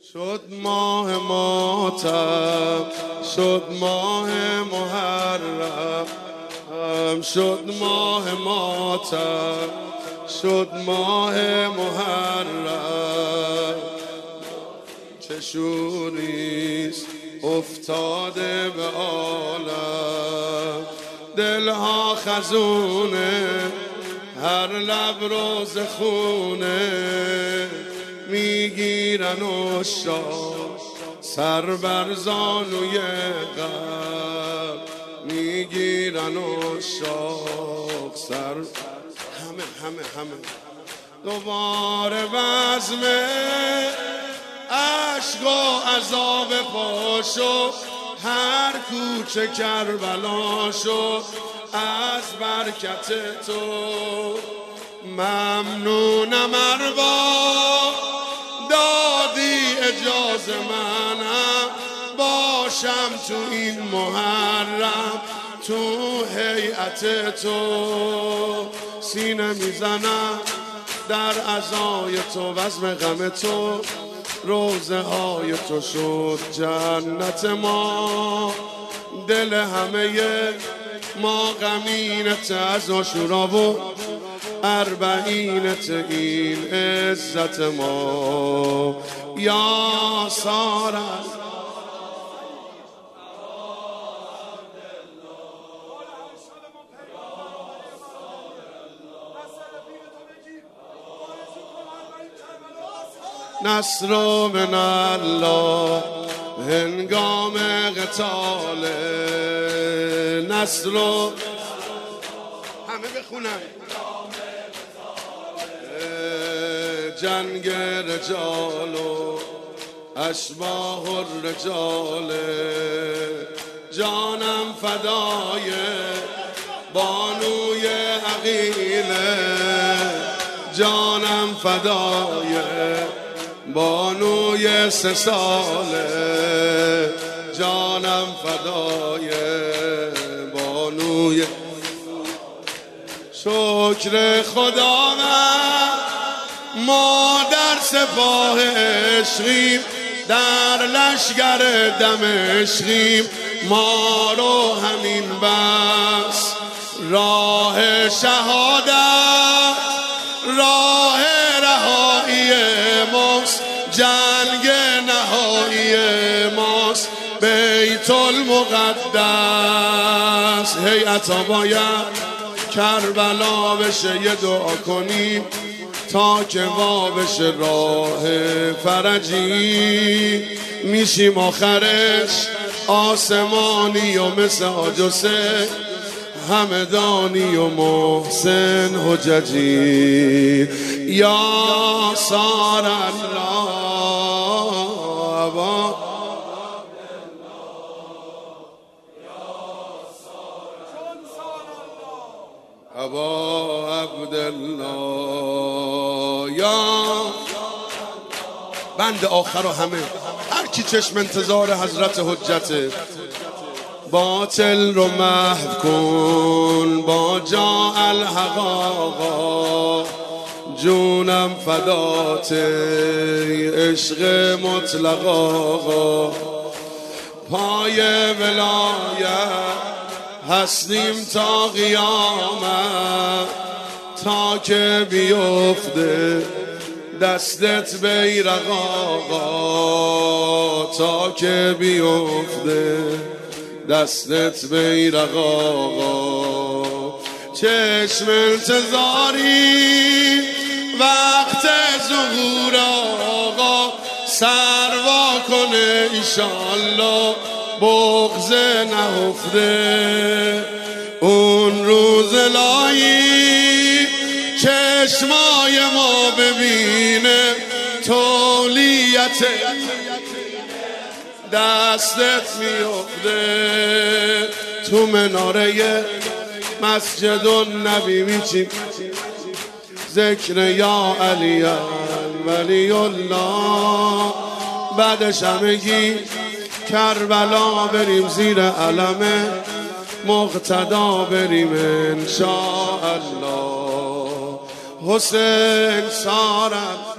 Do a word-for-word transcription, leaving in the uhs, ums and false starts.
شد ماه ماتم، شد ماه محرم، شد ماه ماتم، شد ماه محرم. چه شوریست افتاده به عالم، دلها خزونه، هر لب روز خونه، میگیرن عشاق سر بر زانوی قلب، میگیرن عشاق سر. همه همه همه دوباره بزم عشق و عذاب پاشو، هر کوچه کربلا شو از برکت تو. ممنونم ارباب دادی اجازه منم باشم تو این محرم، تو هیئت تو. سینه میزنم در عزای تو، بزم غم تو، روزه های تو شد جنت ما. دل همه ما غمینت از عاشورا و اربعینت این عزت ما. یا سارا نصر من الله هنگام قتال، نصر همه بخونن جنگ رجال و اشباح الرجال. جانم فدای بانوی عقیله، جانم فدای بانوی سه ساله، جانم فدای بانوی. شکر خدا ما در سپاه عشقیم، در لشگر دمشقیم، ما رو همین بس. راه شهادت راه رهایی ماست، جنگ نهایی ماست، بیت المقدس. هیئتا باید کربلا بشه، یه دعا کنیم تا که وا بشه راه فرجی. میشیم آخرش آسمانی و مثل آجسه همدانی و محسن حججی. یا سار الله ابا ابا عبدالله. یا بند آخر و همه هر کی چشم انتظار حضرت حجته، باطل رو محو کن با جا الحق آقا. جونم فدات عشق مطلق آقا. پای ولایت هستیم تا قیامت، تا که بیفته دستت بیرق آقا، تا که بیفته دستت بیرق آقا. چشم انتظاری وقت ظهور آقا، سروا کنه ایشالله بغض نهفته. اون روز الهی چشمای ما ببینه، تولیت دستت میفته. تو مناره مسجد النبی میچیم ذکر یا علی ولی الله. بعدش همگی کربلا بریم زیر علم مقتدا بریم انشاءالله. حسین سارم